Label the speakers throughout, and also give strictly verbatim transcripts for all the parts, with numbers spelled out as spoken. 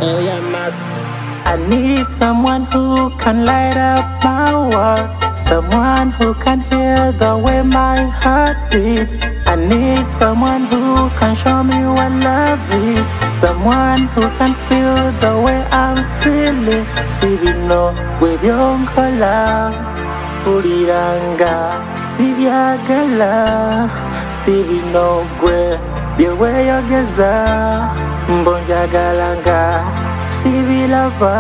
Speaker 1: Oh yeah, mass.
Speaker 2: I need someone who can light up my world, someone who can hear the way my heart beats. I need someone who can show me what love is, someone who can feel the way I'm feeling. Sibino webyonkola uliranga sibyagala, sibino gwe byeweyogeza mbonjagalanga sibilava.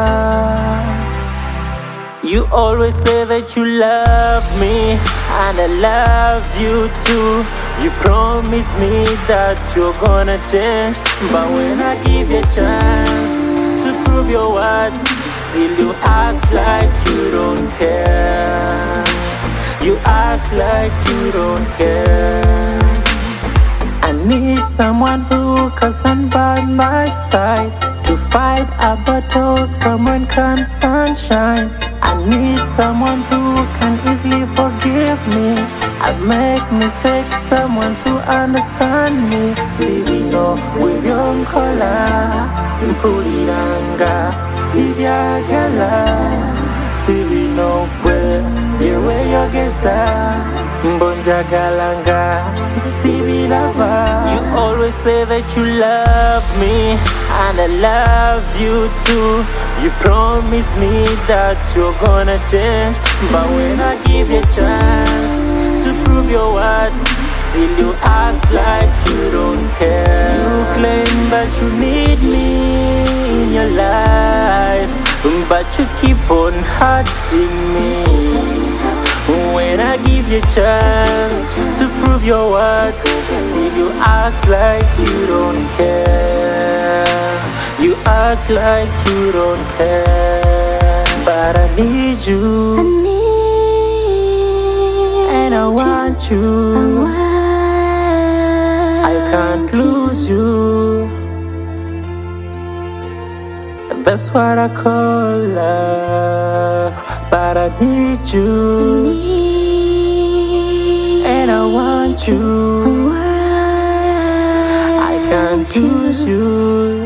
Speaker 2: You always say that you love me, and I love you too. You promise me that you're gonna change, but when I give you a chance to prove your words, still you act like you don't care. You act like you don't care. I need someone who can stand by my side to fight our battles, come when comes sunshine. I need someone who can easily forgive me. I make mistakes, someone to understand me. Sibino webyonkola mpuliranga sibyagala, sibino gwe byeweyogeza mbonjagalanga sibilava. You always say that you love me, and I love you too. You promise me that you're gonna change, but when I give you a chance to prove your words, still you act like you don't care. You claim that you need me in your life, but you keep on hurting me. When I give you a chance to prove your words, still you act like you don't care. You act like you don't care. But I need you,
Speaker 3: I need
Speaker 2: and I want you.
Speaker 3: I, want
Speaker 2: I can't lose you. That's what I call love. But I need you,
Speaker 3: need
Speaker 2: and I want you. I can't lose you.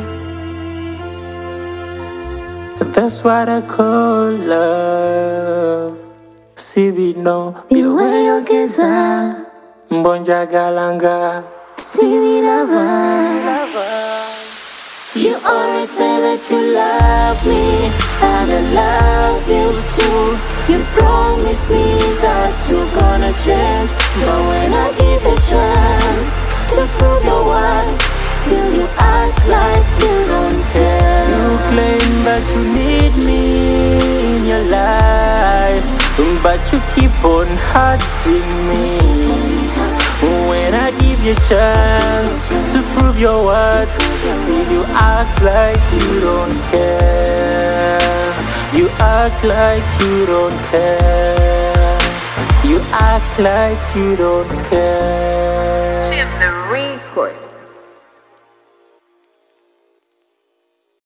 Speaker 2: That's what I call love. Sibino
Speaker 3: byeweyogeza
Speaker 2: mbonjagalanga
Speaker 3: sibilava. You always say that you love me, and I love you too. You promise me that you're gonna change, but when I give you a chance to prove your words, still you act like you don't care.
Speaker 2: You claim that you need me in your life, but you keep on hurting me. When I give you a chance to prove your words, still you act like you don't care. You act like you don't care. You act like you don't care.
Speaker 4: Tim the Record.